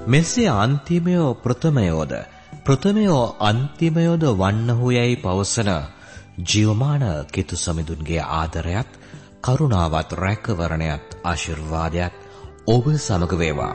මෙසේ අන්තිමයෝ ප්‍රථමයෝද ප්‍රථමයෝ අන්තිමයෝද වන්නහු යයි පවසන ජීවමාන කෙතු සමිඳුන්ගේ ආදරයත් කරුණාවත් රැකවරණයත් ආශිර්වාදයත් ඔබ සමග වේවා.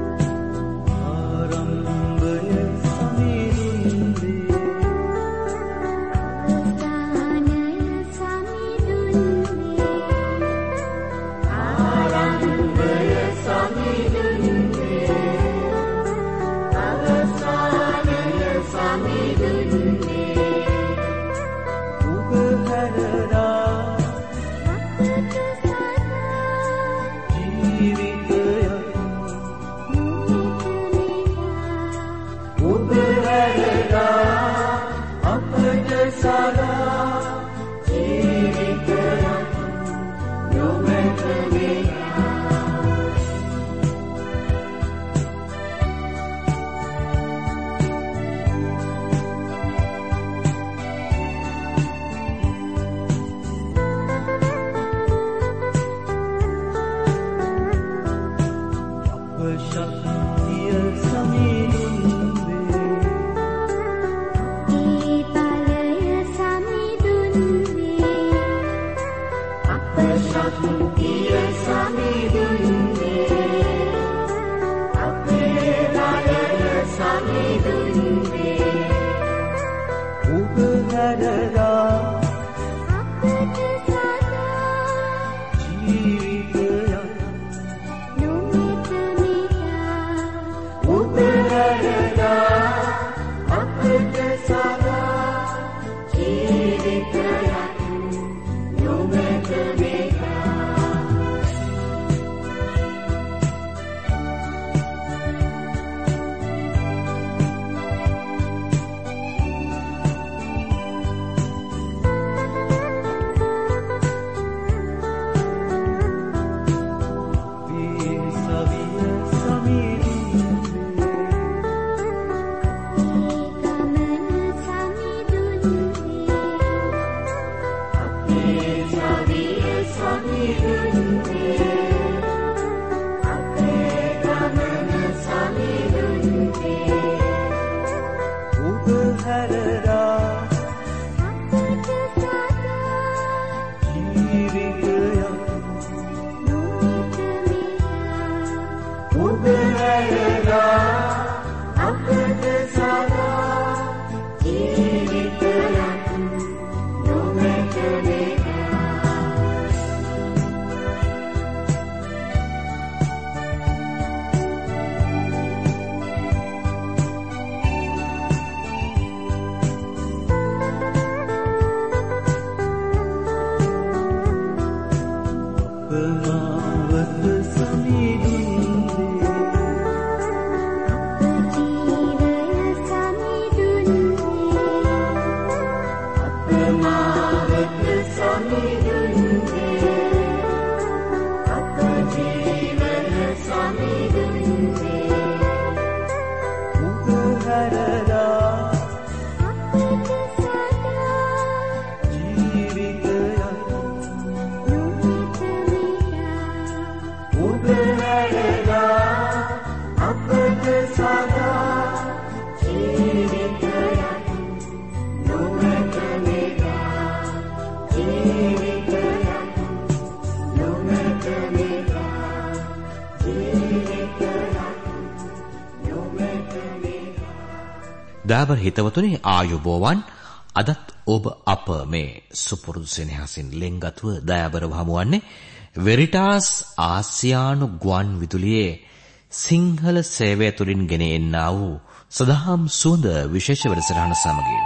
දාබර හිතවතුනි ආයුබෝවන් අදත් ඔබ අප මේ සුපුරුදු සෙනෙහසින් ලෙන්ගත්ව දයාබරව හමුවන්නේ වෙරිටාස් ආසියානු ගුවන් විදුලියේ සිංහල සේවය තුලින් ගෙන එන්නා වූ සදහම් සුවඳ විශේෂ වැඩසටහන සමගින්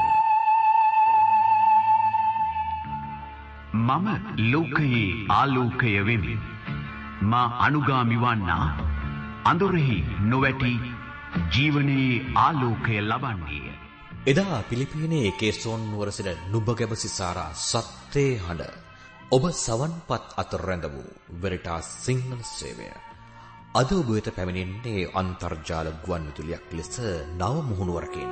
මම ලෝකයේ ආලෝකය වෙමි මා අනුගාමි වන්නා අඳුරෙහි නොවැටි ජීවනයේ ආලෝකය ලබන්නේ. එදා පිලිපීනයේ කේසෝන් නුවර සිට නුඹගැබ සිසාරා සත්‍යේ හඬ ඔබ සවන්පත් අතර රැඳ වූ වෙරිටාස් සිංහල සේවය අද ඔබ වෙත පැමිණෙන්නේ අන්තර්ජාල ගුවන් විදුලියක් ලෙස නව මුහුණුවරකින්.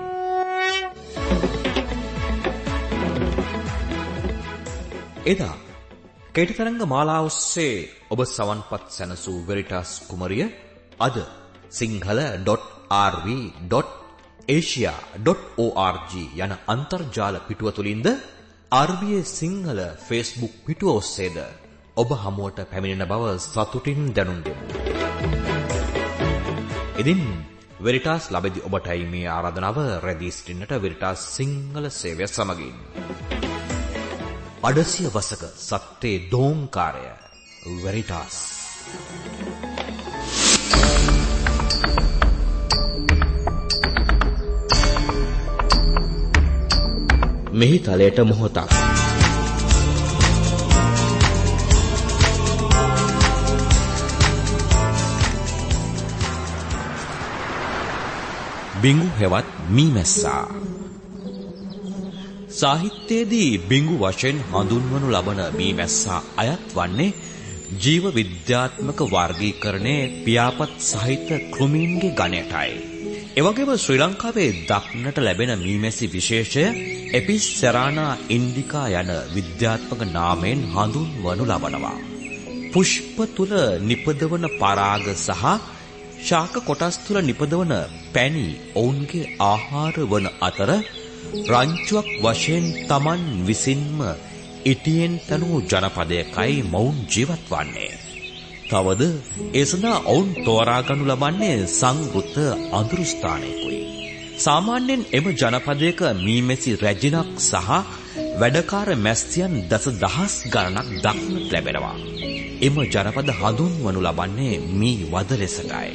එදා කේට තරංග මාලා ඔස්සේ ඔබ සවන්පත් සැනසූ වෙරිටාස් කුමරිය අද sinhala.lk rv.asia.org යන අන්තර්ජාල පිටුව තුලින්ද RBA සිංහල Facebook පිටුව ඔස්සේද ඔබ හමුවට පැමිණෙන බව සතුටින් දැනුම් දෙමු. ඉතින් වෙරිටාස් ලැබෙදි ඔබටයි මේ ආරාධනාව රැඳී සිටින්නට වෙරිටාස් සිංහල සේවය සමගින්. අඩසිය වසක සත්‍යේ දෝංකාරය වෙරිටාස්. මෙහි තලයට මොහොතක් බිඟු හෙවත් මීමැස්සා. සාහිත්‍යයේදී බිඟු වශයෙන් හඳුන්වනු ලබන මීමැස්සා අයත් වන්නේ ජීව විද්‍යාත්මක වර්ගීකරණයේ පියාපත් සහිත කෘමීන්ගේ ගණයටයි. එවැගේම ශ්‍රී ලංකාවේ දක්නට ලැබෙන මීමැසි විශේෂය එපිස් සෙරානා ඉන්ඩිකා යන විද්‍යාත්මක නාමයෙන් හඳුන්වනු ලබනවා. පුෂ්ප තුල නිපදවන පරාග සහ ශාක කොටස් තුල නිපදවන පැණි ඔවුන්ගේ ආහාර වන අතර රංචුවක් වශයෙන් Taman විසින්ම ඉටියෙන් තනු ජනපදයකයි මොවුන් ජීවත් වන්නේ. තවද ඒ සඳහා ඔවුන් තෝරා ගනු ලබන්නේ සංවෘත අඳුරු ස්ථානයකයි. සාමාන්‍යයෙන් එම ජනපදයක මීමැසි රැජිනක් සහ වැඩකාර මැස්තියන් දසදහස් ගණනක් දක්නට ලැබෙනවා. එම ජනපද හඳුන්වනු ලබන්නේ මී වද ලෙසටයි.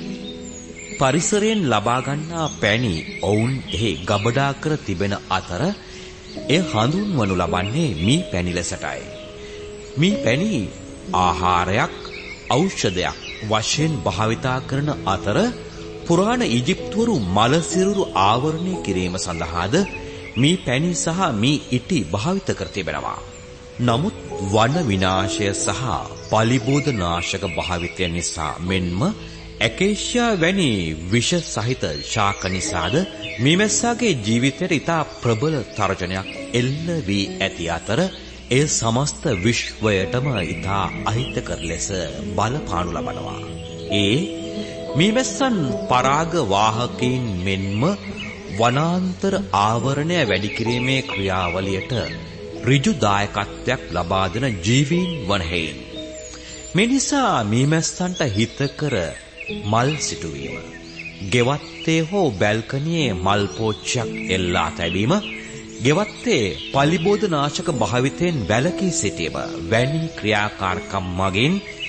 පරිසරයෙන් ලබා ගන්නා පැණි ඔවුන් එහි ගබඩා කර තිබෙන අතර එය හඳුන්වනු ලබන්නේ මී පැණි ලෙසටයි. මී පැණි ආහාරයක් ඖෂධයක් වශයෙන් භාවිතා කරන අතර පුරාණ ඊජිප්තුවරු මල සිරුරු ආවරණය කිරීම සඳහාද මී පැණි සහ මී ඉටි භාවිත කර තිබෙනවා. නමුත් වන විනාශය සහ පලිබෝධ නාශක භාවිතය නිසා මෙන්ම ඇකේෂියා වැනි විෂ සහිත ශාක නිසාද මීමැස්සාගේ ජීවිතයට ඉතා ප්‍රබල තර්ජනයක් එල්ල වී ඇති අතර එය සමස්ත විශ්වයටම ඉතා අහිතකර ලෙස බලපානු ලබනවා. ඒ මීමැස්සන් පරාග වාහකයින් මෙන්ම වනාන්තර ආවරණය වැඩි කිරීමේ ක්‍රියාවලියට ඍජු දායකත්වයක් ලබා දෙන ජීවීන් වන හේයින්. මේ නිසා මීමැස්සන්ට හිතකර මල් සිටුවීම, ගෙවත්තේ හෝ බැල්කනියේ මල් පෝච්චයක් එල්ලා තැබීම, ගෙවත්තේ පලිබෝධ නාශක භාවිතයෙන් වැළකී සිටීම වැනි ක්‍රියාකාරකම් මගින්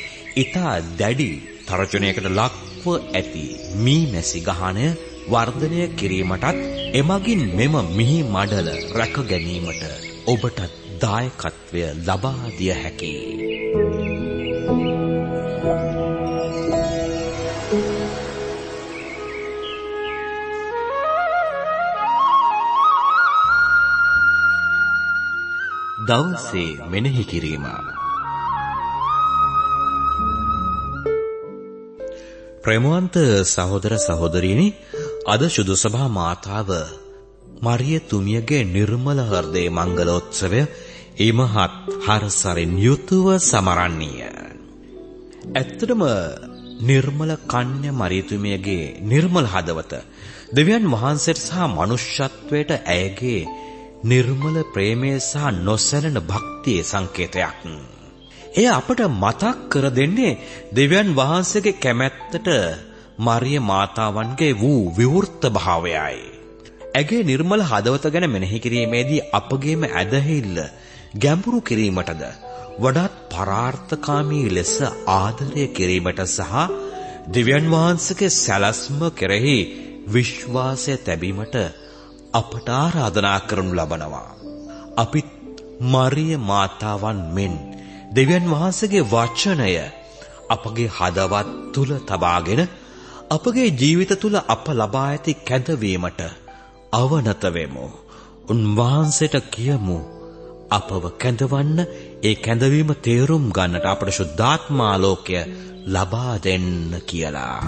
ඉතා දැඩි තර්ජනයකට ලක්ව ඇති මීමැසි ගහණය වර්ධනය කිරීමටත් එමගින් මෙම මිහි මඩල රැක ගැනීමට ඔබට දායකත්වය ලබා දිය හැකියි. දවසේ මෙනෙහි කිරීම. ප්‍රේමවන්ත සහෝදර සහෝදරියනි, අද සුදු සභා මාතාව මරිය තුමියගේ නිර්මල හෘදේ මංගලෝත්සවය ඉමහත් හරසරින් යුතුව සමරන්නීය. ඇත්තටම නිර්මල කන්‍ය මරිය තුමියගේ නිර්මල හදවත දෙවියන් වහන්සේට සහ මනුෂ්‍යත්වයට ඇයගේ නිර්මල ප්‍රේමය සහ නොසැලෙන භක්තියේ සංකේතයක්. එය අපට මතක් කර දෙන්නේ දෙවියන් වහන්සේගේ කැමැත්තට මරිය මාතාවන්ගේ වූ විවෘත භාවයයි. ඇගේ නිර්මල හදවත ගැන මෙනෙහි කිරීමේදී අපගේම ඇදහිල්ල ගැඹුරු කිරීමටද වඩාත් පරාර්ථකාමී ලෙස ආදරය කිරීමට සහ දෙවියන් වහන්සේගේ සැලැස්ම කෙරෙහි විශ්වාසය තැබීමට අපට ආරාධනා කරනු ලබනවා. අපිත් මරිය මාතාවන් මෙන් දෙවියන් වහන්සේගේ වචනය අපගේ හදවත් තුල තබාගෙන අපගේ ජීවිත තුල අප ලබා ඇති කැඳවීමට අවනත වෙමු. උන්වහන්සේට කියමු අපව කැඳවන්න, ඒ කැඳවීම තේරුම් ගන්නට අපට සුද්ධාත්මාලෝකය ලබා දෙන්න කියලා.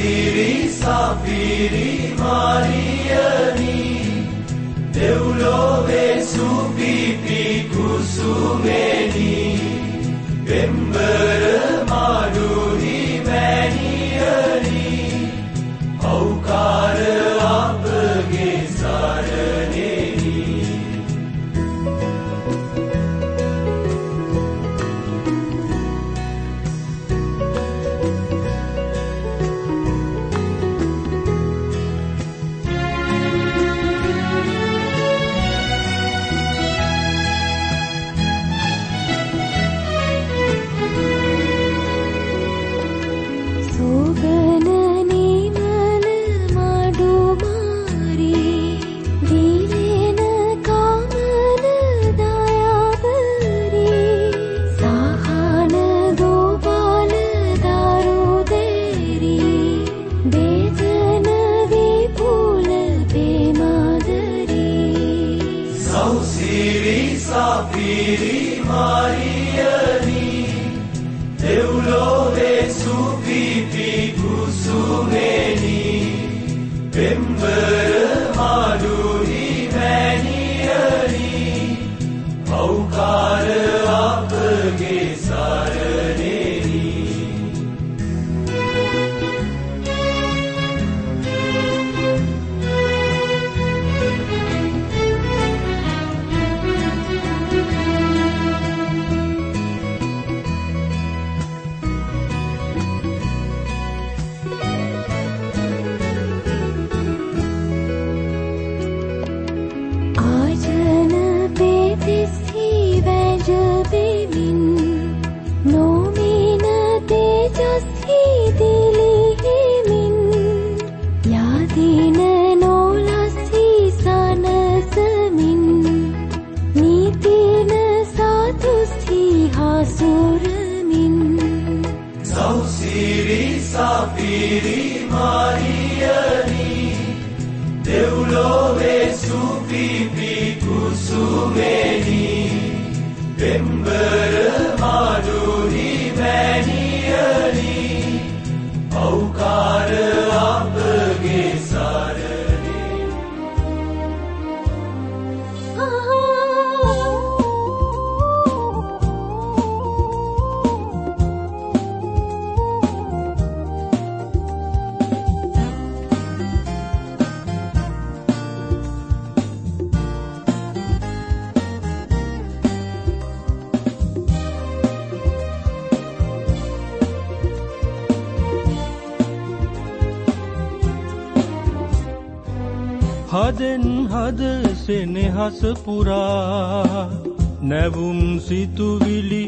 Sausiri sapiri Mariani Deulove supipi kusumeni Bembara maduri maniyani Aukara apage saraneni හදෙන් හද සෙනෙහස පුරා නැවුම් සිතුවිලි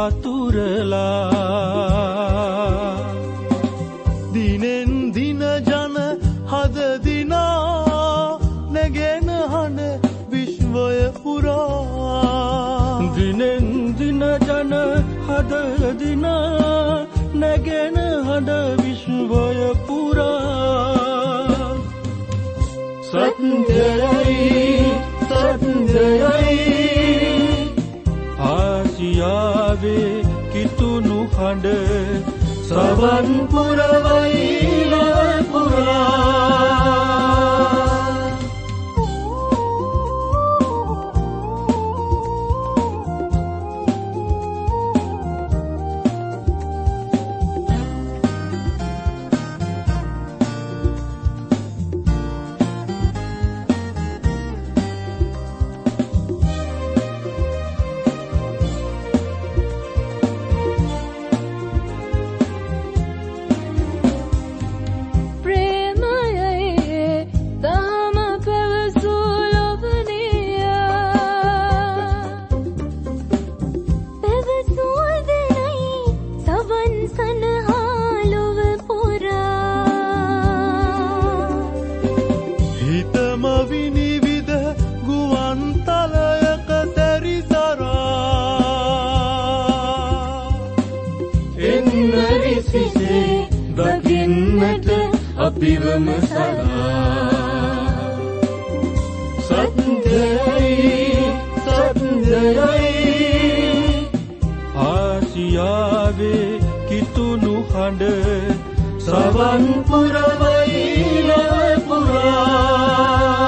අතුරලා දිනෙන් දින ජන හද දිනා නැගෙන හන විශ්වය පුරා දිනෙන් දින ජන හද දිනා නැගෙන හන විශ්වය පුරා සත්‍යයි ආසියාවේ කිතුණු හඬ සවන් පුරවයි පුරා අපිවම සදා සත්‍යයි ආසියාවේ කිතුණු හඬ සවන් පුරවයි පුරා.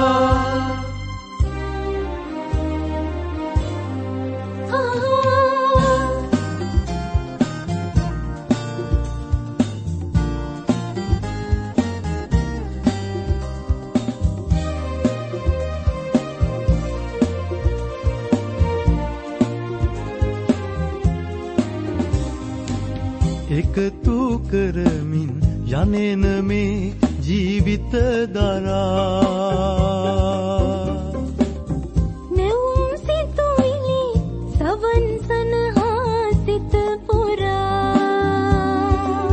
එකතු කරමින් යනෙන මේ ජීවිත දරා නැවුම් සිතුවිලි සවන් සනහා සිත පුරා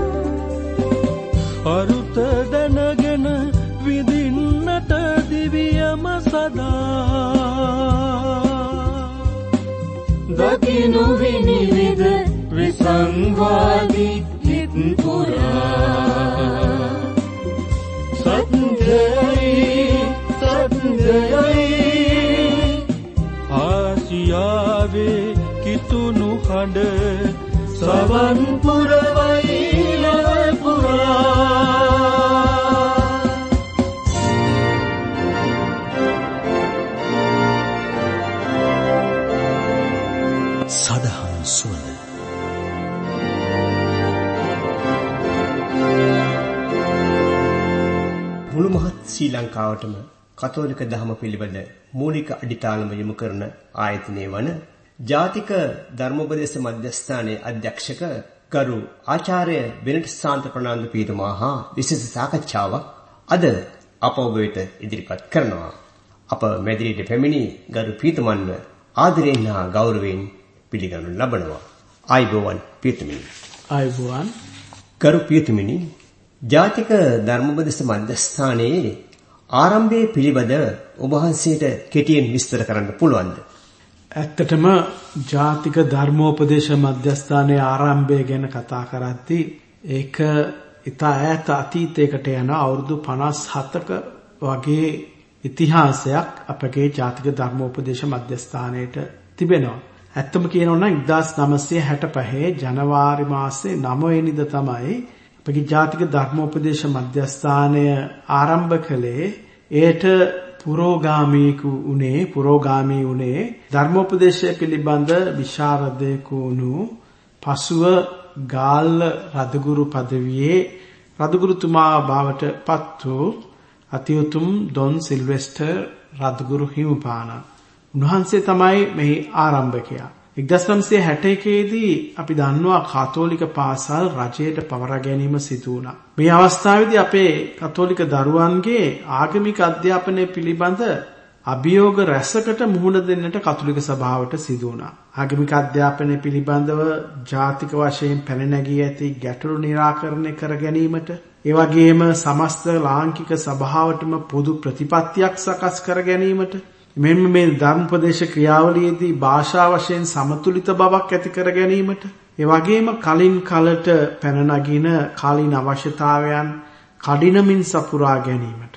අරුත දැනගෙන විඳින්නට දිවියම සදා දකිනු විනිවිද විසංවාදී හිත් පුරා සත්‍යයි ආසියාවේ කිතුණු හඬ සවන් පුරවයි පුරා. සදහම් සුවඳ මුළු මහත් ශ්‍රී ලංකාවටම කතෝලික දහම පිළිබඳ මූලික අඩිතාලම යොමු කරන ආයතනය වන ජාතික ධර්මෝපදේශ මධ්‍යස්ථානයේ අධ්‍යක්ෂක ගරු ආචාර්ය බෙනට් සාන්ත ප්‍රනාන්දු පීතුමා හා විශේෂ සාකච්ඡාවක් අද අප ඔබ වෙත ඉදිරිපත් කරනවා. අප මැදිරියට පැමිණි ගරු පීතුමන්ව ආදරයෙන් හා ගෞරවයෙන් පිළිගනු ලබනවා. ආයුබෝවන් පීතුමිනි. ආයුබෝවන් ගරු පීතුමිනි, ජාතික ධර්මෝපදේශ මධ්‍යස්ථානයේ ආරම්භයේ පිළිබඳ ඔබ වහන්සේට කෙටියෙන් විස්තර කරන්න පුළුවන්ද? ඇත්තටම ජාතික ධර්මෝපදේශ මධ්‍යස්ථානයේ ආරම්භය ගැන කතා කරද්දී ඒක ඉතා ඈත අතීතයකට යන අවුරුදු 57ක වගේ ඉතිහාසයක් අපගේ ජාතික ධර්මෝපදේශ මධ්‍යස්ථානයට තිබෙනවා. ඇත්තම කියනවා නම් 1965 ජනවාරි මාසේ 9 වෙනිදා තමයි අපගේ ජාතික ධර්මෝපදේශ මධ්‍යස්ථානය ආරම්භ කළේ. ඒට පුරෝගාමී උනේ ධර්මෝපදේශය පිළිබඳ විශාරදයෙකු වුණු පසුව ගාල්ල රදගුරු පදවියේ රදගුරුතුමා බවට පත් වූ අතිඋතුම් ඩොන් සිල්වෙස්ටර් රදගුරු හිමිපාණන්. උන්වහන්සේ තමයි මෙහි ආරම්භකයා. 1961 දී අපි දන්නවා කාතෝලික පාසල් රජයට පවරා ගැනීම සිදු වුණා. මේ අවස්ථාවේදී අපේ කාතෝලික දරුවන්ගේ ආගමික අධ්‍යාපනය පිළිබඳ අභියෝග රැසකට මුහුණ දෙන්නට කාතෝලික සභාවට සිදු වුණා. ආගමික අධ්‍යාපනය පිළිබඳව ජාතික වශයෙන් පැන නැගී ඇති ගැටලු निराකරණය කර ගැනීමට, ඒ වගේම සමස්ත ලාංකික සභාවටම පොදු ප්‍රතිපත්තියක් සකස් කර ගැනීමට, මෙන්න මේ ධර්මෝපදේශ ක්‍රියාවලියේදී භාෂා වශයෙන් සමතුලිත බවක් ඇති කර ගැනීමට, ඒ වගේම කලින් කලට පැන නගින කාලීන අවශ්‍යතාවයන් කඩිනමින් සපුරා ගැනීමට,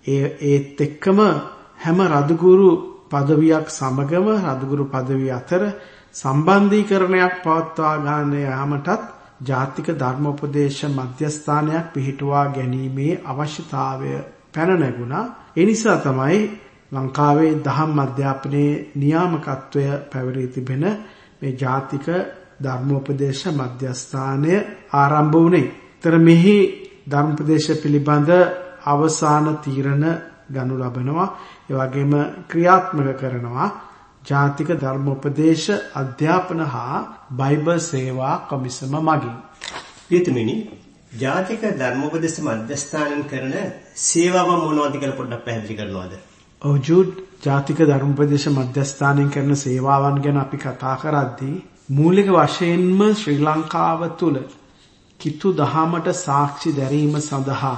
ඒත් එක්කම හැම රදගුරු පදවියක් සමගම රදගුරු පදවිය අතර සම්බන්ධීකරණයක් පවත්වා ගන්න යාමටත් ජාතික ධර්මෝපදේශ මධ්‍යස්ථානයක් පිහිටුවා ගැනීමේ අවශ්‍යතාවය පැන නැගුණා. ඒ නිසා තමයි ලංකාවේ දහම් අධ්‍යාපනයේ නියාමකත්වය පැවරී තිබෙන මේ ජාතික ධර්මෝපදේශ මධ්‍යස්ථානය ආරම්භ වුණේ. ඒතර මෙහි ධර්මෝපදේශ පිළිබඳ අවසාන තීරණ ගනු ලබනවා. ඒ වගේම ක්‍රියාත්මක කරනවා ජාතික ධර්මෝපදේශ අධ්‍යාපන හා බයිබල් සේවා කොමිසම මගින්. පියතුමිනි, ජාතික ධර්මෝපදේශ මධ්‍යස්ථානයෙන් කරන සේවාව මොනවද කියලා පොඩ්ඩක් පැහැදිලි කරනවද? ඔව්, ජාතික ධර්මෝපදේශ මධ්‍යස්ථානයෙන් කරන සේවාවන් ගැන අපි කතා කරද්දී මූලික වශයෙන්ම ශ්‍රී ලංකාව තුළ කිතු දහමට සාක්ෂි දැරීම සඳහා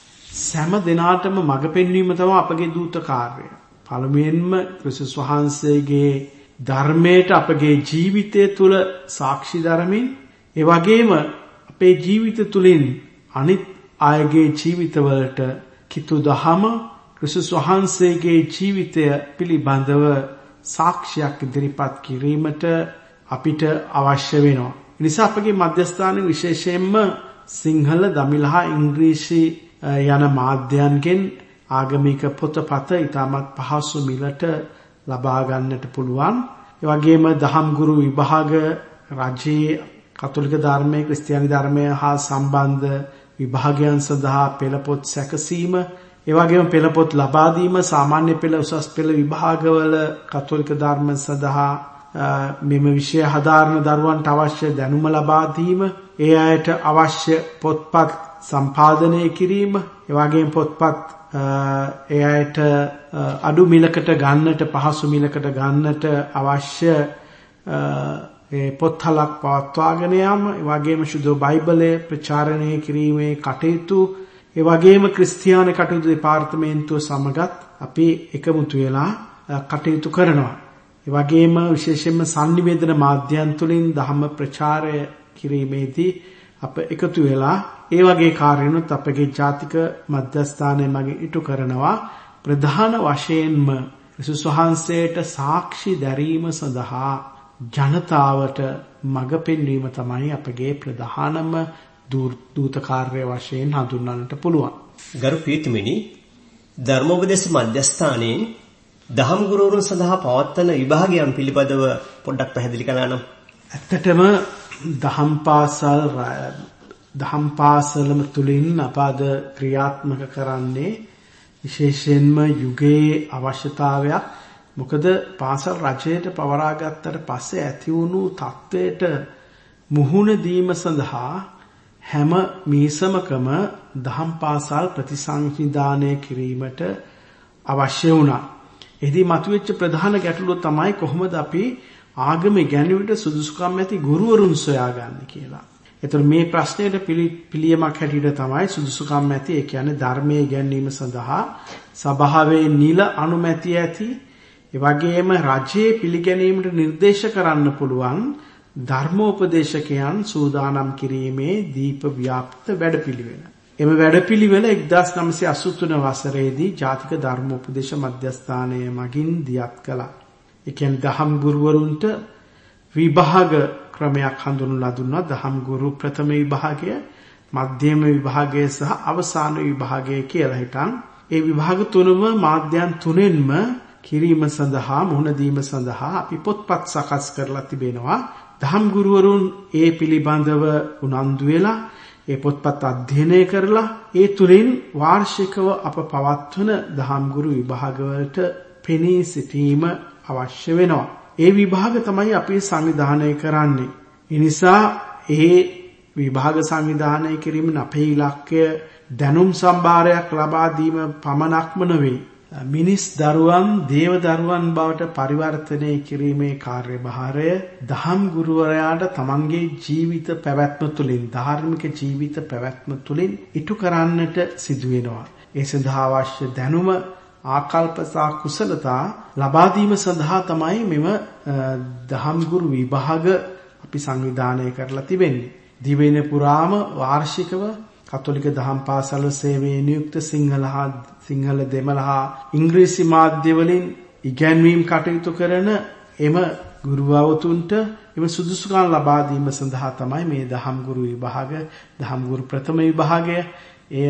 සෑම දිනාටම මඟ පෙන්වීම තමයි අපගේ දූත කාර්යය. පළමුවෙන්ම ක්‍රිස්තුස් වහන්සේගේ ධර්මයට අපගේ ජීවිතය තුළ සාක්ෂි දරමින්, ඒ වගේම අපේ ජීවිත තුළින් අනිත් අයගේ ජීවිතවලට කිතු දහම ක්‍රිස්තුස් වහන්සේගේ ජීවිතය පිළිබඳව සාක්ෂියක් ඉදිරිපත් කිරීමට අපිට අවශ්‍ය වෙනවා. ඒ නිසා අපගේ මධ්‍යස්ථානයේ විශේෂයෙන්ම සිංහල, දමිළ හා ඉංග්‍රීසි යන මාධ්‍යයන්ගෙන් ආගමික පොතපත ඉතාමත් පහසු මිලට ලබා ගන්නට පුළුවන්. ඒ වගේම දහම් ගුරු විභාග රජයේ කතෝලික ධර්මයේ, ක්‍රිස්තියානි ධර්මය හා සම්බන්ධ විභාගයන් සඳහා පෙළපොත් සැකසීම, ඒ වගේම පෙළපොත් ලබා දීම, සාමාන්‍ය පෙළ, උසස් පෙළ විභාගවල කතෝලික ධර්ම සඳහා මෙම විෂය හදාරන දරුවන්ට අවශ්‍ය දැනුම ලබා දීම, ඒ අයට අවශ්‍ය පොත්පත් සම්පාදනය කිරීම, ඒ වගේම පොත්පත් ඒ අයට අඩු මිලකට ගන්නට, පහසු මිලකට ගන්නට අවශ්‍ය පොත්හලක් පවත්වාගෙන යාම, ඒ වගේම සුදු බයිබලය ප්‍රචාරණය කිරීමේ කටයුතු, ඒ වගේම ක්‍රිස්තියානි කටයුතු දෙපාර්තමේන්තුව සමගත් අපි එකමුතු වෙලා කටයුතු කරනවා. ඒ වගේම විශේෂයෙන්ම sannivedana මාධ්‍යයන් තුලින් ධර්ම ප්‍රචාරය කිරීමේදී අප එකතු වෙලා ඒ වගේ කාර්යනුත් අපගේ ජාතික මධ්‍යස්ථානයේ මගින් ඉටු කරනවා. ප්‍රධාන වශයෙන්ම ක්‍රිස්තුස් වහන්සේට සාක්ෂි දැරීම සඳහා ජනතාවට මඟ පෙන්වීම තමයි අපගේ ප්‍රධානම දූත කාර්ය වශයෙන් හඳුන්වන්නට පුළුවන්. ගරු ප්‍රීතිමනි, ධර්මෝපදේශ මධ්‍යස්ථානයේ දහම් ගුරුවරුන් සඳහා පවත්වන විභාගයන් පිළිබඳව පොඩ්ඩක් පැහැදිලි කළා නම්. ඇත්තටම දහම් පාසලම තුලින් අප අද ක්‍රියාත්මක කරන්නේ විශේෂයෙන්ම යුගයේ අවශ්‍යතාවයක්. මොකද පාසල් රජයට පවරා ගත්තට පස්සේ ඇති වුණු තත්ත්වයට මුහුණ දීම සඳහා හැම මීසමකම දහම් පාසල් ප්‍රතිසංවිධානය කිරීමට අවශ්‍ය වුණා. එහිදී මතුවෙච්ච ප්‍රධාන ගැටලුව තමයි කොහොමද අපි ආගම ඉගෙනීමට සුදුසුකම් ඇති ගුරුවරුන් සොයාගන්නේ කියලා. ඒතර මේ ප්‍රශ්නයට පිළියමක් හැටියට තමයි සුදුසුකම් ඇති, ඒ කියන්නේ ධර්මයේ ඉගෙනීම සඳහා සභාවේ නිල අනුමැතිය ඇති, ඒ වගේම රජයේ පිළිගැනීමට නිර්දේශ කරන්න පුළුවන් ධර්මෝපදේශකයන් සූදානම් කිරීමේ දීප ව්‍යාප්ත වැඩපිළිවෙල. එම වැඩපිළිවෙල 1983 වසරේදී ජාතික ධර්මෝපදේශ මධ්‍යස්ථානය මගින් දියත් කළා. ඒ කියන්නේ දහම් ගුරුවරුන්ට විභාග ක්‍රමයක් හඳුන්වලා දුන්නා. දහම් ගුරු ප්‍රථම විභාගය, මධ්‍යම විභාගය සහ අවසාන විභාගය කියලා හිටන්. ඒ විභාග තුනම මාධ්‍යයන් තුනෙන්ම කිරීම සඳහා, මුහුණ දීම සඳහා අපි පොත්පත් සකස් කරලා තිබෙනවා. දහම් ගුරුවරුන් ඒ පිළිබඳව උනන්දු වෙලා ඒ පොත්පත් අධ්‍යයනය කරලා ඒ තුලින් වාර්ෂිකව අප පවත්වන දහම් ගුරු විභාගවලට පෙනී සිටීම අවශ්‍ය වෙනවා. ඒ විභාග තමයි අපි සංවිධානය කරන්නේ. ඒ නිසා ඒ විභාග සංවිධානය කිරීමෙන් අපේ ඉලක්කය දැනුම් සම්භාරයක් ලබා දීම පමණක්ම නෙවෙයි, මිනිස් දරුවන් දේව දරුවන් බවට පරිවර්තනය කිරීමේ කාර්යභාරය දහම් ගුරුවරයාට තමන්ගේ ජීවිත පැවැත්ම තුළින්, ධාර්මික ජීවිත පැවැත්ම තුළින් ඉටු කරන්නට සිදු වෙනවා. ඒ සඳහා අවශ්‍ය දැනුම, ආකල්ප සහ කුසලතා ලබා දීම සඳහා තමයි මෙම දහම් ගුරු විභාග අපි සංවිධානය කරලා තිබෙන්නේ. දිවයින පුරාම වාර්ෂිකව කතෝලික දහම් පාසල් සේවයේ නියුක්ත සිංහල දෙමළ හා ඉංග්‍රීසි මාධ්‍ය වලින් ඉගැන්වීම් කටයුතු කරන එම ගුරුවරුන්ට එම සුදුසුකම් ලබා දීම සඳහා තමයි මේ දහම් ගුරු විභාග, දහම් ගුරු ප්‍රථම විභාගය, එය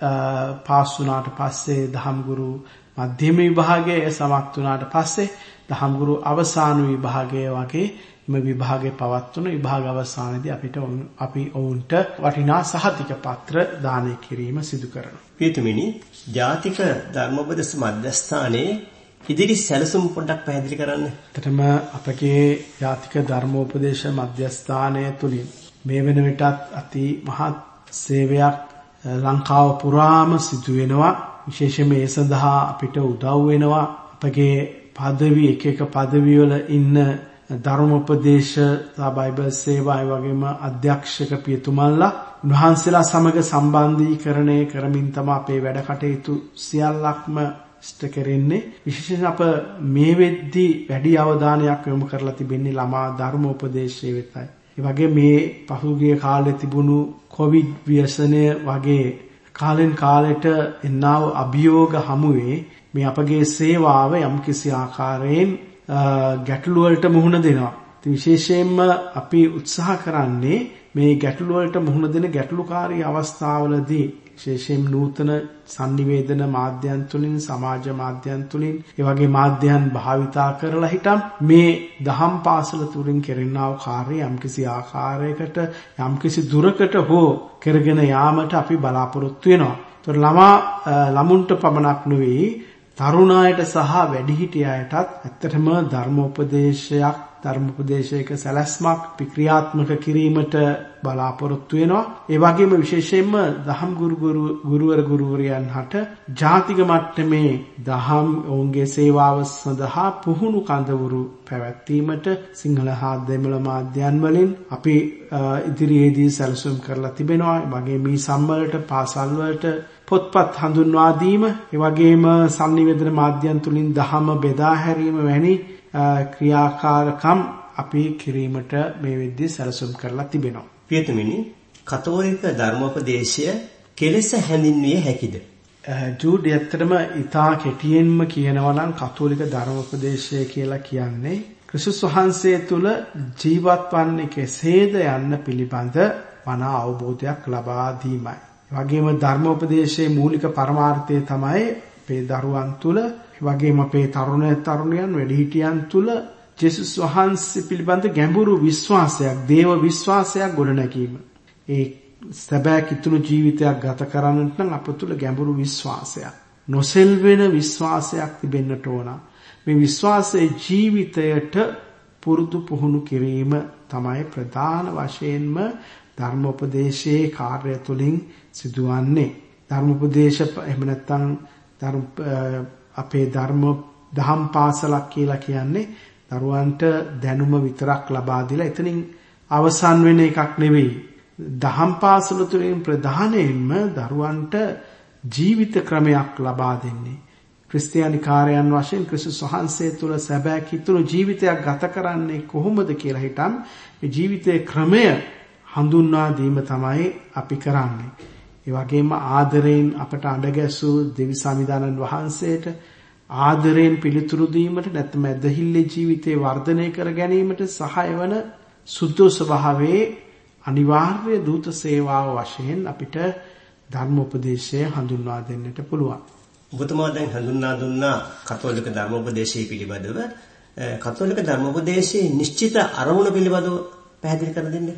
පාස් වුණාට පස්සේ දහම් ගුරු මධ්‍යම විභාගය සමත් වුණාට පස්සේ දහම් ගුරු අවසාන විභාගය වගේ මේ විභාගයේ පවත්වන විභාග අවසානයේදී අපි ඔවුන්ට වටිනා සහතික පත්‍ර දානය කිරීම සිදු කරනවා. පියතුමිනි, ජාතික ධර්මෝපදේශ මධ්‍යස්ථානයේ ඉදිරි සැලසුම් පොඩ්ඩක් පැහැදිලි කරන්න. ඇත්තටම අපගේ ජාතික ධර්මෝපදේශ මධ්‍යස්ථානය තුලින් මේ වෙන විටත් අති මහත් සේවයක් ලංකාව පුරාම සිදු වෙනවා. විශේෂයෙන්ම ඒ සඳහා අපිට උදව් වෙනවා අපගේ පදවි, එක පදවි වල ඉන්න ධර්මෝපදේශ සහ බයිබල් සේවාය වගේම අධ්‍යක්ෂක පියතුමන්ලා උන්වහන්සේලා සමග සම්බන්ධීකරණය කරමින් තමයි අපේ වැඩ කටයුතු සියල්ලක්ම ඉෂ්ට කරන්නේ. විශේෂයෙන් අප මේ වෙද්දී වැඩි අවධානයක් යොමු කරලා තිබෙන්නේ ළමා ධර්මෝපදේශය වෙතයි. ඒ වගේ මේ පහුගිය කාලේ තිබුණු කොවිඩ් ව්‍යසනය වගේ කාලෙන් කාලයට එන්නා වූ අභියෝග හමුවේ මේ අපගේ සේවාව යම්කිසි ආකාරයෙන් ගැටලු වලට මුහුණ දෙනවා. විශේෂයෙන්ම අපි උත්සාහ කරන්නේ මේ ගැටලු වලට මුහුණ දෙන ගැටලුකාරී අවස්ථාවලදී විශේෂයෙන් නූතන sannivedana මාධ්‍යයන් තුලින් සමාජ මාධ්‍යයන් තුලින් ඒ වගේ මාධ්‍යයන් භාවිතා කරලා හිටම් මේ දහම් පාසල තුලින් කෙරෙනා වූ කාර්යය යම්කිසි ආකාරයකට යම්කිසි දුරකට හෝ කරගෙන යාමට අපි බලාපොරොත්තු වෙනවා. ඒතර ළමුන්ට පමණක් නෙවෙයි තරුණායට සහ වැඩිහිටියායටත් ඇත්තටම ධර්මෝපදේශයක සැලැස්මක් ක්‍රියාත්මක කිරීමට බලාපොරොත්තු වෙනවා. ඒ වගේම විශේෂයෙන්ම දහම් ගුරුවරයන් හට ජාතික මට්ටමේ දහම් ඔවුන්ගේ සේවාව සඳහා පුහුණු කඳවුරු පැවැත්වීමට සිංහල හා දෙමළ මාධ්‍යයන් වලින් අපි ඉදිරියේදී සැලසුම් කරලා තිබෙනවා. ඒ වගේ මේ සම්වලට පාසල් වලට පොත්පත් හඳුන්වා දීම, ඒ වගේම sannivedana මාධ්‍යයන් තුලින් දහම බෙදා හැරීම වැනි ක්‍රියාකාරකම් අපි කිරීමට මේ වෙද්දී සැලසුම් කරලා තිබෙනවා. පියතුමිනි, කතෝලික ධර්මෝපදේශය කෙලෙස හැඳින්විය හැකිද? ජූඩ් ඇත්තටම ඉතා කෙටියෙන්ම කියනවා නම් කතෝලික ධර්මෝපදේශය කියලා කියන්නේ ක්‍රිස්තුස් වහන්සේ තුල ජීවත් වන්නේ කෙසේද යන්න පිළිබඳ මනා අවබෝධයක් ලබා දීමයි. ඒ වගේම ධර්මෝපදේශයේ මූලික පරමාර්ථය තමයි අපේ දරුවන් තුල, ඒ වගේම අපේ තරුණයන් වැඩිහිටියන් තුල ජේසුස් වහන්සේ පිළිබඳ ගැඹුරු විශ්වාසයක්, දේව විශ්වාසයක් ගොඩනැගීම. ඒ සැබෑ කිතුණු ජීවිතයක් ගත කරන්නට නම් අප තුළ ගැඹුරු විශ්වාසයක්, නොසෙල්වෙන විශ්වාසයක් තිබෙන්නට ඕන. මේ විශ්වාසයේ ජීවිතයට පුරුදු පුහුණු කිරීම තමයි ප්‍රධාන වශයෙන්ම ධර්මෝපදේශයේ කාර්යය තුළින් සිදුවන්නේ. ධර්මෝපදේශ එහෙම නැත්නම් අපේ දහම් පාසලක් කියලා කියන්නේ දරුවන්ට දැනුම විතරක් ලබා දීලා එතනින් අවසන් වෙන එකක් නෙවෙයි. දහම් පාසල තුළින් ප්‍රධානයෙන්ම දරුවන්ට ජීවිත ක්‍රමයක් ලබා දෙන්නේ. ක්‍රිස්තියානි කාර්යයන් වශයෙන් ක්‍රිස්තුස් වහන්සේ තුළ සැබෑ කිතුණු ජීවිතයක් ගත කරන්නේ කොහොමද කියලා හිතන් මේ ජීවිතයේ ක්‍රමය හඳුන්වා දීම තමයි අපි කරන්නේ. ඒ වගේම ආදරයෙන් අපට අඬගැසූ දෙවි සමිදානන් වහන්සේට ආදරයෙන් පිළිතුරු දීමට නැත්නම් ඇදහිල්ලේ ජීවිතේ වර්ධනය කර ගැනීමට සහාය වන සුද්ධ ස්වභාවයේ අනිවාර්ය දූත සේවාව වශයෙන් අපිට ධර්මෝපදේශය හඳුන්වා දෙන්නට පුළුවන්. ඔබතුමා දැන් හඳුන්වා දුන්නා කතෝලික ධර්මෝපදේශය පිළිබඳව. කතෝලික ධර්මෝපදේශයේ නිශ්චිත අරමුණ පිළිබඳව පැහැදිලි කර දෙන්න.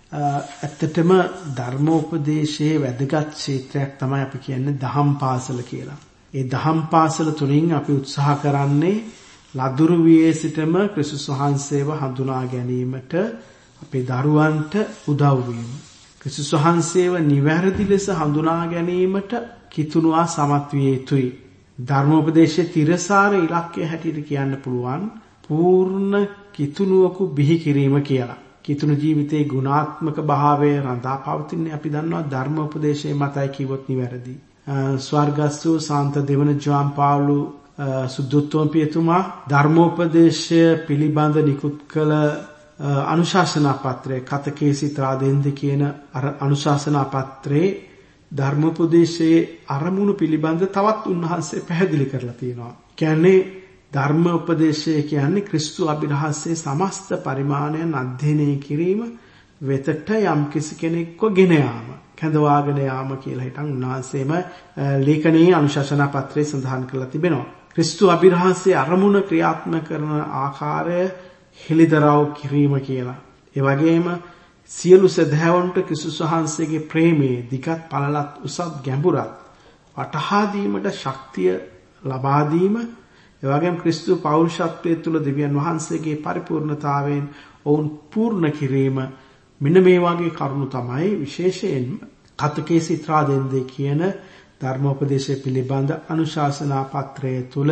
ඇත්තටම ධර්මෝපදේශයේ වැදගත් ක්ෂේත්‍රයක් තමයි අපි කියන්නේ දහම් පාසල කියලා. ඒ දහම් පාසල තුළින් අපි උත්සාහ කරන්නේ ලදරු වියේ සිටම ක්‍රිස්තුස් වහන්සේව හඳුනා ගැනීමට අපේ දරුවන්ට උදව් වීම. ක්‍රිස්තුස් වහන්සේව නිවැරදි ලෙස හඳුනා ගැනීමට කිතුණුවා සමත් විය යුතුයි. ධර්මෝපදේශයේ තිරසාර ඉලක්කය හැටියට කියන්න පුළුවන් පූර්ණ කිතුණුවකු බිහි කිරීම කියලා. කිතුණු ජීවිතයේ ගුණාත්මක භාවය රඳා පවතින්නේ අපි දන්නවා ධර්මෝපදේශයේ මතයි කිව්වොත් නිවැරදි. ස්වර්ගස්තු සාන්ත දෙවන ජෝන් පාවුලු සුද්ධෝත්තම පියතුමා ධර්මෝපදේශය පිළිබඳ නිකුත් කළ අනුශාසනා පත්‍රය කතකේසි ත්‍රාදෙන්ද කියන අනුශාසනා පත්‍රයේ ධර්මෝපදේශයේ අරමුණු පිළිබඳ තවත් උන්වහන්සේ පැහැදිලි කරලා තියෙනවා. කියන්නේ ධර්මෝපදේශය කියන්නේ ක්‍රිස්තු අභිරහස්යේ සමස්ත පරිමාණයන් අධ්‍යයනය කිරීම වෙතට යම් කිසි කෙනෙක්ව ගෙන යාම, කැඳවාගෙන යාම කියලා හිටන් උන්වහන්සේම ලේඛනයේ අනුශාසනා පත්‍රයේ සඳහන් කරලා තිබෙනවා. ක්‍රිස්තු අභිරහස්යේ අරමුණ ක්‍රියාත්මක කරන ආකාරය හෙළිදරව් කිරීම කියලා. ඒ වගේම සියලු සදහැවන්ට ක්‍රිස්තුස් වහන්සේගේ ප්‍රේමයේ දිගත් පළලත් උසත් ගැඹුරත් වටහා දීමට ශක්තිය ලබා දීම, ඒ වගේම ක්‍රිස්තු පෞරුෂත්වයේ තුල දෙවියන් වහන්සේගේ පරිපූර්ණතාවයෙන් ඔවුන් පූර්ණ කිරීම, මෙන්න මේ වගේ කරුණු තමයි විශේෂයෙන්ම කතකේසි ත්‍රාදෙන්දේ කියන ධර්මෝපදේශය පිළිබඳ අනුශාසනා පත්‍රය තුල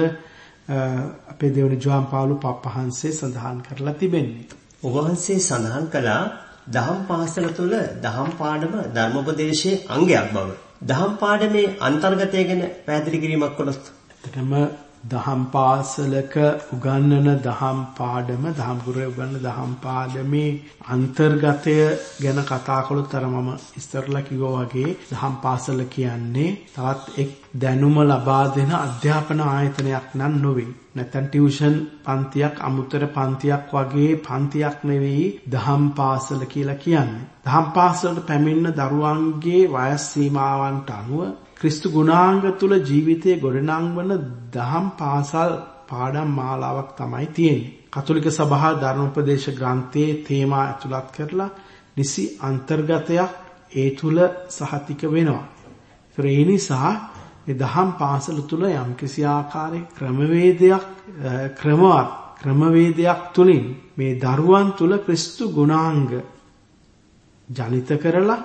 අපේ දෙවන ජෝන් පාවුලු පප්පහන්සේ සඳහන් කරලා තිබෙන්නේ. ඔබ වහන්සේ සඳහන් කළා දහම් පාසල තුල දහම් පාඩම ධර්මෝපදේශයේ අංගයක් බව. දහම් පාඩමේ අන්තර්ගතය ගැන පැහැදිලි කිරීමක් කළොත්. ඇත්තටම දහම් පාසලක උගන්වන දහම් පාඩම, දහම් ගුරුවරයා උගන්වන දහම් පාඩමේ අන්තර්ගතය ගැන කතා කළොත් අර මම ඉස්සරලා කිව්වා වගේ දහම් පාසල කියන්නේ තවත් එක් දැනුම ලබා දෙන අධ්‍යාපන ආයතනයක් නම් නොවේ. නැත්නම් ටියුෂන් පන්තියක්, අමුතර පන්තියක් වගේ පන්තියක් නෙවෙයි දහම් පාසල කියලා කියන්නේ. දහම් පාසලට පැමිණෙන දරුවන්ගේ වයස් සීමාවන්ට අනුව ක්‍රිස්තු ගුණාංග තුල ජීවිතයේ ගොඩනංවන දහම් පාසල් පාඩම් මාලාවක් තමයි තියෙන්නේ. කතෝලික සභාව ධර්මෝපදේශ ග්‍රන්ථයේ තේමා ඇතුළත් කරලා නිසි අන්තර්ගතයක් ඒ තුල සහතික වෙනවා. ඒ නිසා මේ දහම් පාසල තුල යම්කිසි ආකාරයක ක්‍රමවේදයක් තුලින් මේ දරුවන් තුල ක්‍රිස්තු ගුණාංග ජනිත කරලා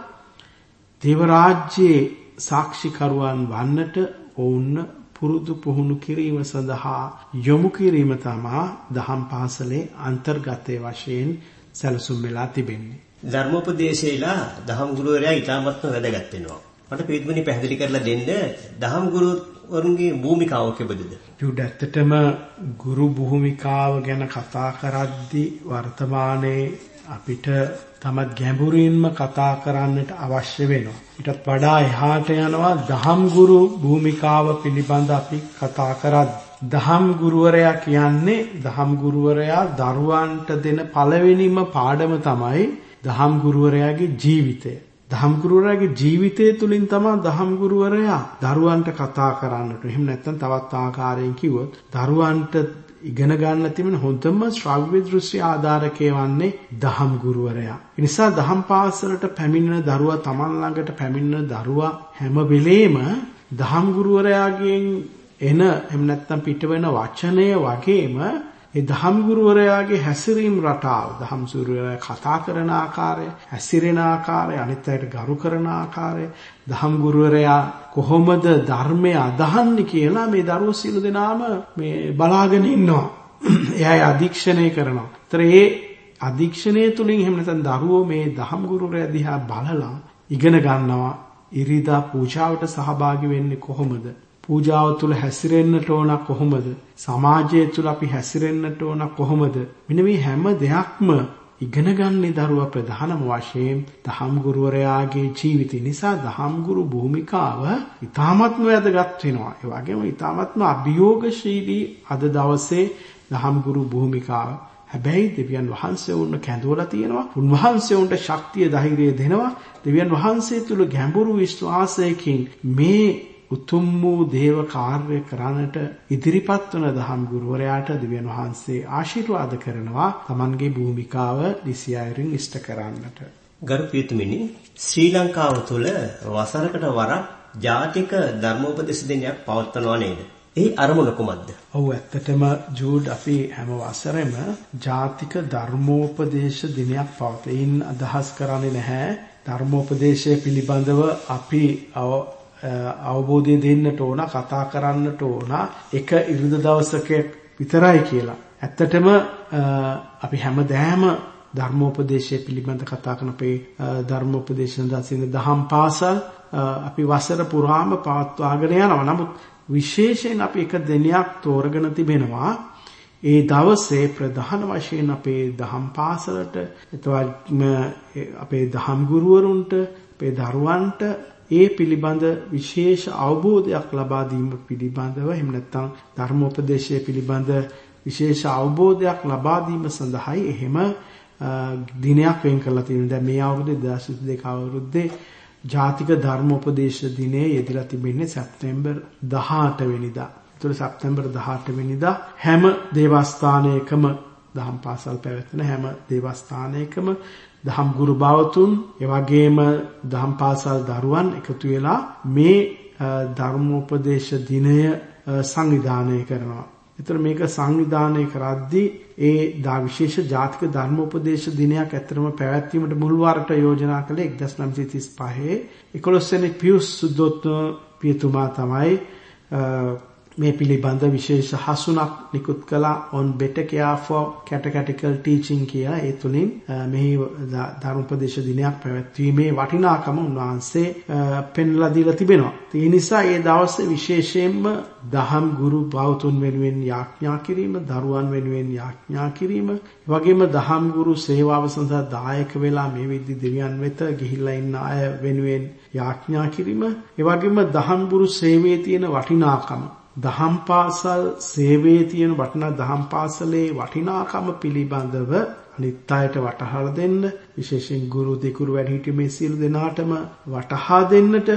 දේව රාජ්‍යයේ සාක්ෂිකරුවන් වන්නට ඔවුන් පුරුදු පුහුණු කිරීම සඳහා යොමු කිරීම තමයි දහම් පාසලේ අන්තර්ගතයේ වශයෙන් සැලසුම් වෙලා තිබෙන්නේ. ධර්මෝපදේශයලා දහම් ගුරුවරයා ඉතාමත්ම වැදගත් වෙනවා. මට පිටුමනි පැහැදිලි කරලා දෙන්න දහම් ගුරුවරුන්ගේ භූමිකාව කෙබඳුද? ඇත්තටම ගුරු භූමිකාව ගැන කතා කරද්දී වර්තමානයේ අපිට තමත් ගැඹුරින්ම කතා කරන්නට අවශ්‍ය වෙනවා. ඊටත් වඩා එහාට යනවා දහම් ගුරු භූමිකාව පිළිබඳ අපි කතා කරද්දී. දහම් ගුරුවරයා කියන්නේ දහම් ගුරුවරයා දරුවන්ට දෙන පළවෙනිම පාඩම තමයි දහම් ගුරුවරයාගේ ජීවිතය. දහම් ගුරුවරයාගේ ජීවිතය තුළින් තමයි දහම් ගුරුවරයා දරුවන්ට කතා කරන්නට. එහෙම නැත්නම් තවත් ආකාරයෙන් කිව්වොත් දරුවන්ට ඉගෙන ගන්න තිබෙන හොඳම ශ්‍රව්‍ය දෘශ්‍ය ආධාරකයේ වන්නේ දහම් ගුරුවරයා. ඒ නිසා දහම් පාසලට පැමිණෙන දරුවා, Taman ළඟට පැමිණෙන දරුවා හැම වෙලේම දහම් ගුරුවරයාගෙන් එන එහෙම නැත්නම් පිටවෙන වචනය වගේම ඒ දහම් ගුරුවරයාගේ හැසිරීම රටාව, දහම් ගුරුවරයා කතා කරන ආකාරය, හැසිරෙන ආකාරය, අනිත් අයට ගරු කරන ආකාරය, දහම් ගුරුවරයා කොහොමද ධර්මය අදහන්නේ කියලා මේ දරුවෝ සියලු දෙනාම මේ බලාගෙන ඉන්නවා. එයා අධීක්ෂණය කරනවා. ඒතර ඒ අධීක්ෂණය තුලින් එහෙම නැත්නම් දරුවෝ මේ දහම් ගුරුවරයා දිහා බලලා ඉගෙන ගන්නවා. ඉරිදා පූජාවට සහභාගී වෙන්නේ කොහොමද? පූජාව තුළ හැසිරෙන්නට ඕන කොහොමද? සමාජය තුළ අපි හැසිරෙන්නට ඕන කොහොමද? මෙන්න මේ හැම දෙයක්ම ඉගෙන ගන්නේ දරුවා ප්‍රධානම වශයෙන් දහම් ගුරුවරයාගේ ජීවිතය. නිසා දහම් ගුරු භූමිකාව ඉතාමත්ම වැදගත් වෙනවා. ඒ වගේම ඉතාමත්ම අභියෝගශීලී අද දවසේ දහම් ගුරු භූමිකාව. හැබැයි දෙවියන් වහන්සේ උන්ව කැඳවලා තියෙනවා. උන්වහන්සේ උන්ට ශක්තිය ධෛර්යය දෙනවා. දෙවියන් වහන්සේ තුළ ගැඹුරු විශ්වාසයකින් මේ උතුම් වූ දේව කාර්ය කරන්නට ඉදිරිපත් වන දහම් ගුරුවරයාට දෙවියන් වහන්සේ ආශිර්වාද කරනවා Tamanගේ භූමිකාව දිසියයිරින් ඉෂ්ට කරන්නට. ගරු පියතුමිනි, ශ්‍රී ලංකාව තුළ වසරකට වරක් ජාතික ධර්මෝපදේශ දිනයක් පවත්වනවා නේද? ඒ අරමුණ කොහොමද? ඔව්, ඇත්තටම ජූඩ් අපි හැම වසරෙම ජාතික ධර්මෝපදේශ දිනයක් පවත්වන අදහස් කරන්නේ නැහැ. ධර්මෝපදේශය පිළිබඳව අපි අවබෝධය දෙන්නට ඕන, කතා කරන්නට ඕන එක ඉරිදා දවසක විතරයි කියලා. ඇත්තටම අපි හැමදාම ධර්මෝපදේශය පිළිබඳ කතා කරන අපේ ධර්මෝපදේශන දසින දහම් පාසල් අපි වසර පුරාම පවත්වාගෙන යනවා. නමුත් විශේෂයෙන් අපි එක දිනයක් තෝරගෙන තිබෙනවා. ඒ දවසේ ප්‍රධාන වශයෙන් අපේ දහම් පාසලට, එතකොට අපේ දහම් ගුරුවරුන්ට, අපේ දරුවන්ට ඒ පිළිබඳ විශේෂ අවබෝධයක් ලබා දීම පිළිබඳව, එහෙම නැත්නම් ධර්මෝපදේශය පිළිබඳ විශේෂ අවබෝධයක් ලබා දීම සඳහායි එහෙම දිනයක් වෙන් කරලා තියෙනවා. දැන් මේ අවුරුද්දේ 2022 අවුරුද්දේ ජාතික ධර්මෝපදේශ දිනයේ යෙදලා තිබෙන්නේ සැප්තැම්බර් 18 වෙනිදා. ඒතර සැප්තැම්බර් 18 වෙනිදා හැම දේවස්ථානයකම දහම් පාසල් පැවැත්වෙන හැම දේවස්ථානයකම දහම් ගුරු භාවතුන්, ඒ වගේම දහම් පාසල් දරුවන් එකතු වෙලා මේ ධර්මෝපදේශ දිනය සංවිධානය කරනවා. ඒතර මේක සංවිධානය කරද්දී ඒ විශේෂ ජාතික ධර්මෝපදේශ දිනයක් ඇත්තටම පැවැත්වීමට මුල් වරට යෝජනා කළේ 1935 11 වෙනි පියුස් සුද්ධෝත්ම පියතුමා තමයි මේ පිළිබඳ විශේෂ හසුනක් නිකුත් කළා on better care for catechetical teaching කියලා. ඒ තුලින් මෙහි ධර්මෝපදේශ දිනයක් පැවැත්වීමේ වටිනාකම උන්වහන්සේ පෙන්ලා දීලා තිබෙනවා. ඒ නිසා ඒ දවසේ විශේෂයෙන්ම දහම් ගුරු බෞතුන් වෙනුවෙන් යාඥා කිරීම, දරුවන් වෙනුවෙන් යාඥා කිරීම, වගේම දහම් ගුරු සේවාව සඳහා දායක වෙලා මේ විදි දෙවියන් වෙත ගිහිල්ලා ඉන්න අය වෙනුවෙන් යාඥා කිරීම, ඒ වගේම දහම් ගුරු සේවයේ තියෙන වටිනාකම, දහම් පාසල් සේවයේ තියෙන වටිනා දහම් පාසලේ වටිනාකම පිළිබඳව අනිත් අයට වටහා දෙන්න, විශේෂයෙන් ගුරු දෙකුරු වැඩිහිටි මේ සියලු දෙනාටම වටහා දෙන්නට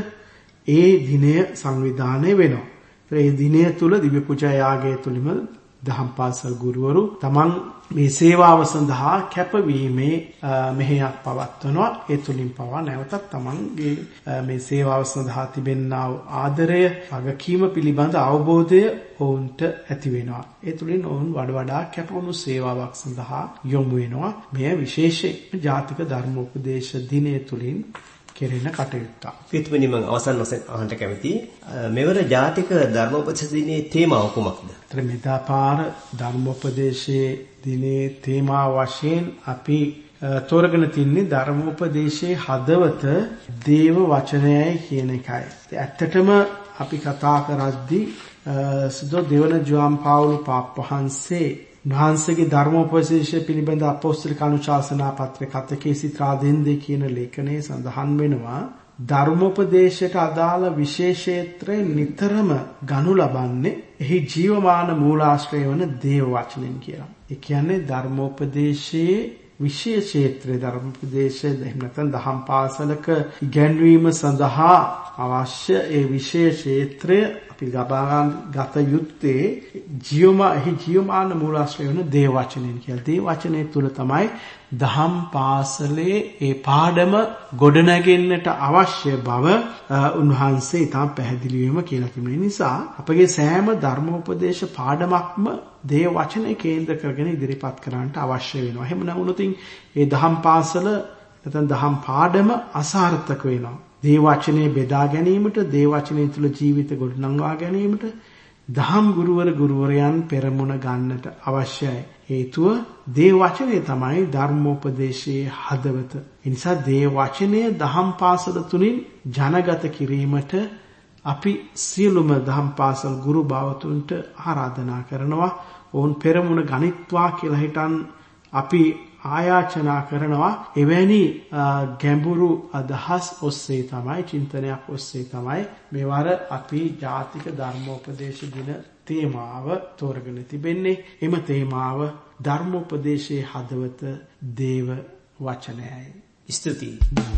ඒ දිනය සංවිධානය වෙනවා. ඒ දිනය තුල දිව්‍ය පූජා යාගය තුලින්ම දහම් පාසල් ගුරුවරු තමන් මේ සේවාව සඳහා කැපවීමේ මෙහෙයක් පවත්වනවා. ඒ තුලින් පවා නැවතත් තමන්ගේ මේ සේවාව සඳහා තිබෙනා ආදරය, වගකීම පිළිබඳ අවබෝධය ඔවුන්ට ඇති වෙනවා. ඒ තුලින් ඔවුන් වඩා කැපවුණු සේවාවක් සඳහා යොමු වෙනවා. මෙය විශේෂයෙන් ජාතික ධර්මෝපදේශ දිනය තුලින් කෙරෙන කටයුත්තක්. පිටුපිනි මම අවසන් වශයෙන් අහන්න කැමතියි. මෙවර ජාතික ධර්මෝපදේශ දිනයේ තේමාව කුමක්ද? මෙදා පාර ධර්මෝපදේශයේ දිනේ තේමා වශයෙන් අපි තෝරගෙන තින්නේ ධර්මෝපදේශයේ හදවත දේව වචනයයි කියන එකයි. ඇත්තටම අපි කතා කරද්දී සුදෝ දෙවන ජුවන් පාවුලු පාප්පහන්සේ උන්වහන්සේගේ ධර්මෝපදේශය පිළිබඳ අපොස්තලික අනුශාසනා පත්‍රය කතකේසි ත්‍රාදෙන්දේ කියන ලේඛනයේ සඳහන් වෙනවා ධර්මෝපදේශයට අදාළ විශේෂේත්‍රය නිතරම ගනු ලබන්නේ එහි ජීවමාන මූලාශ්‍රය වන දේව වචනෙන් කියලා. ඒ කියන්නේ ධර්මෝපදේශයේ විශේෂේත්‍රය ධර්මෝපදේශය එහෙම නැත්නම් දහම් පාසලක ඉගැන්වීම සඳහා අවශ්‍ය ඒ විශේෂේත්‍රය අපි ගත යුත්තේ ජීවමාන මූලාශ්‍රය වන දේව වචනෙන් කියලා. දේව වචනේ තුල තමයි දහම් පාසලේ ඒ පාඩම ගොඩනැගෙන්නට අවශ්‍ය බව උන්වහන්සේ ඉතාම පැහැදිලිවම කියලා තිබෙන නිසා අපගේ සෑම ධර්මෝපදේශ පාඩමක්ම දේව වචනේ කේන්ද්‍ර කරගෙන ඉදිරිපත් කරන්නට අවශ්‍ය වෙනවා. එහෙම නැවුනොත් ඒ දහම් පාසල නැත්නම් දහම් පාඩම අසාර්ථක වෙනවා. දේව වචනේ බෙදා ගැනීමට, දේව වචනේ තුල ජීවිත ගොඩනංවා ගැනීමට දහම් ගුරුවරයන් පෙරමුණ ගන්නට අවශ්‍යයි. හේතුව දේව වචනේ තමයි ධර්මෝපදේශයේ හදවත. ඒ නිසා දේව වචනය දහම් පාසල තුලින් ජනගත කිරීමට අපි සියලුම දහම් පාසල් ගුරු භාවතුන්ට ආරාධනා කරනවා. ඔවුන් පෙරමුණ ගනිත්වා කියලා හිටන් අපි ආයාචනා කරනවා. එවැනි ගැඹුරු අදහස් ඔස්සේ තමයි, චින්තනයක් ඔස්සේ තමයි මේවර අපි ජාතික ධර්මෝපදේශ දින තේමාව තෝරගෙන තිබෙන්නේ. එම තේමාව ධර්මෝපදේශයේ හදවත දේව වචනයයි. ස්තුතියි.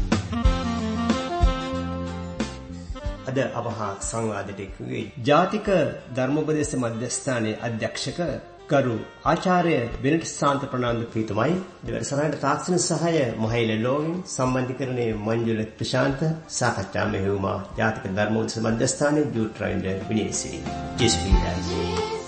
අද අපහා සංවාදයට එක්වී ජාතික ධර්මෝපදේශ මධ්‍යස්ථානයේ අධ්‍යක්ෂක ගරු ආචාර්ය වෙනට ශාන්ත ප්‍රනාන්දු ප්‍රීතමයි. දෙවරසරාට තාක්ෂණ සහාය මහයිල ලෝවින්, සම්බන්ධීකරණයේ මංජුල ප්‍රශාන්ත, සාකච්ඡා මෙහෙයුම ජාතික ධර්මෝපදේශ මධ්‍යස්ථානයේ ජූට් රයින්ඩර් විනීසි. ජෙස්පීඩා